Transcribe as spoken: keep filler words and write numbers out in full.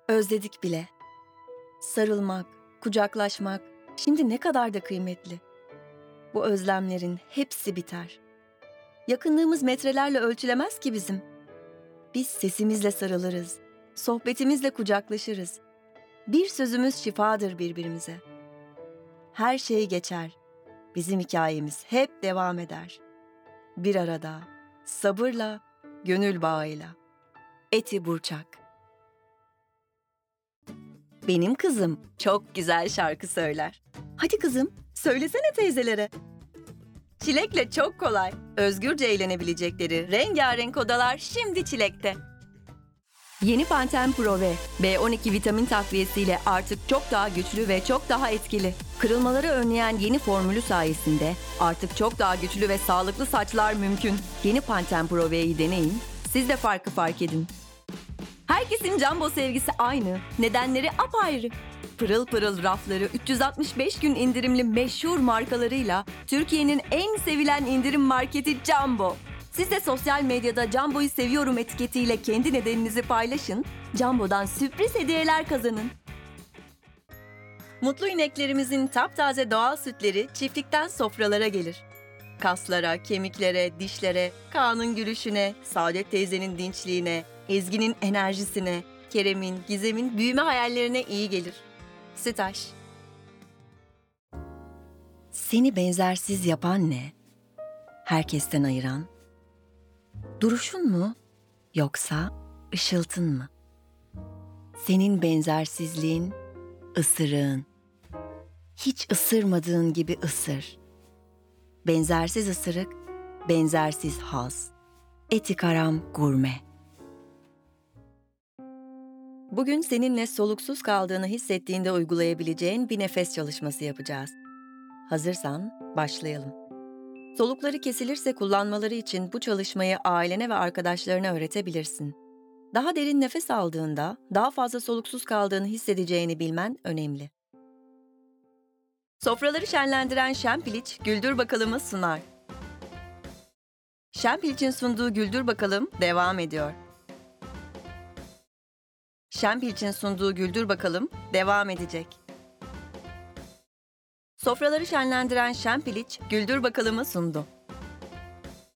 Özledik bile. Sarılmak, kucaklaşmak şimdi ne kadar da kıymetli. Bu özlemlerin hepsi biter. Yakınlığımız metrelerle ölçülemez ki bizim. Biz sesimizle sarılırız, sohbetimizle kucaklaşırız. Bir sözümüz şifadır birbirimize. Her şey geçer. Bizim hikayemiz hep devam eder. Bir arada, sabırla, gönül bağıyla. Eti Burçak. Benim kızım çok güzel şarkı söyler. Hadi kızım, söylesene teyzelere. Çilekle çok kolay, özgürce eğlenebilecekleri rengarenk odalar şimdi Çilek'te. Yeni Pantene Pro V, B on iki vitamin takviyesiyle artık çok daha güçlü ve çok daha etkili. Kırılmaları önleyen yeni formülü sayesinde artık çok daha güçlü ve sağlıklı saçlar mümkün. Yeni Pantene Pro V'yi deneyin, siz de farkı fark edin. Herkesin Jumbo sevgisi aynı, nedenleri apayrı. Pırıl pırıl rafları üç yüz altmış beş gün indirimli meşhur markalarıyla Türkiye'nin en sevilen indirim marketi Jumbo. Siz de sosyal medyada Jumbo'yu seviyorum etiketiyle kendi nedeninizi paylaşın, Jumbo'dan sürpriz hediyeler kazanın. Mutlu ineklerimizin taptaze doğal sütleri çiftlikten sofralara gelir. Kaslara, kemiklere, dişlere, Kaan'ın gülüşüne, Saadet teyzenin dinçliğine, Ezgi'nin enerjisine, Kerem'in, Gizem'in büyüme hayallerine iyi gelir. Sütaş. Seni benzersiz yapan ne? Herkesten ayıran? Duruşun mu? Yoksa ışıltın mı? Senin benzersizliğin, ısırığın. Hiç ısırmadığın gibi ısır. Benzersiz ısırık, benzersiz haz. Eti Karam Gurme. Bugün seninle soluksuz kaldığını hissettiğinde uygulayabileceğin bir nefes çalışması yapacağız. Hazırsan başlayalım. Solukları kesilirse kullanmaları için bu çalışmayı ailene ve arkadaşlarına öğretebilirsin. Daha derin nefes aldığında daha fazla soluksuz kaldığını hissedeceğini bilmen önemli. Sofraları şenlendiren Şempiliç Güldür Bakalım'ı sunar. Şempiliç'in sunduğu Güldür Bakalım devam ediyor. Şempiliç'in sunduğu Güldür Bakalım devam edecek. Sofraları şenlendiren Şempiliç Güldür Bakalım'ı sundu.